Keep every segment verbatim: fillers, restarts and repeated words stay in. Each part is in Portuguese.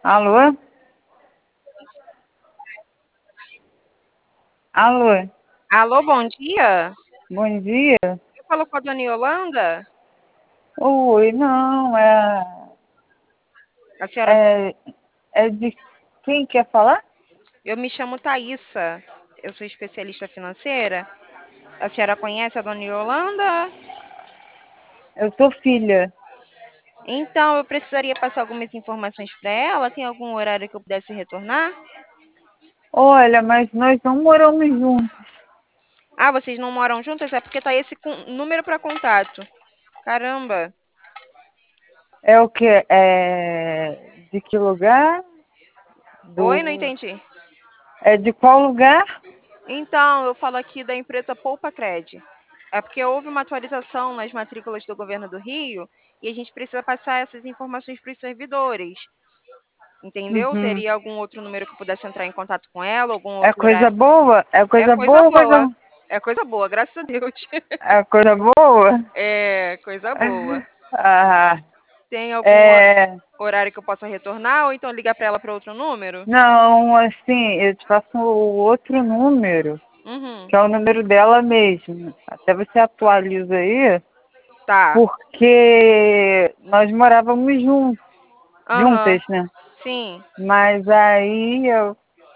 Alô? Alô? Alô, bom dia. Bom dia. Eu falo com a dona Yolanda. Oi, não, é, A senhora, é, é de quem quer falar? eu me chamo Thaísa. Eu sou especialista financeira. A senhora conhece a dona Yolanda? Eu sou filha. Então, eu precisaria passar algumas informações para ela. Tem algum horário que eu pudesse retornar? Olha, mas nós não moramos juntos. Ah, vocês não moram juntas? É porque tá esse com- número para contato. Caramba. É o quê? É de que lugar? Oi, não Do... entendi. É de qual lugar? Então, eu falo aqui da empresa Poupa Cred. É porque houve uma atualização nas matrículas do governo do Rio e a gente precisa passar essas informações para os servidores. Entendeu? Uhum. Teria algum outro número que eu pudesse entrar em contato com ela, algum É outro coisa horário? boa? É É coisa coisa boa ou boa. coisa... É coisa boa, graças a Deus. É coisa boa? É coisa boa. Ah, Tem algum hor- é... horário que eu possa retornar ou então ligar para ela para outro número? Não, assim, eu te passo o outro número, Uhum. que é o número dela mesmo. Até você atualiza aí, Tá. porque nós morávamos juntos, Aham. juntas, né? Sim. Mas aí eu,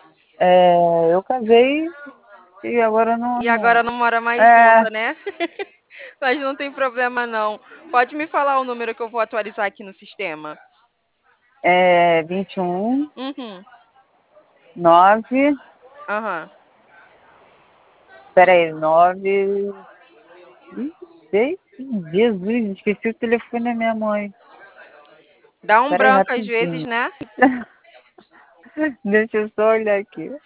é, eu casei e agora não, E agora não. não mora mais É, junta, né? Mas não tem problema não. Pode me falar o número que eu vou atualizar aqui no sistema? é vinte e um, Uhum. nove, Aham. peraí, nove, ih, seis, Jesus, esqueci o telefone da minha mãe. Dá um Peraí, branco às vezes, rapidinho. né? Deixa eu só olhar aqui.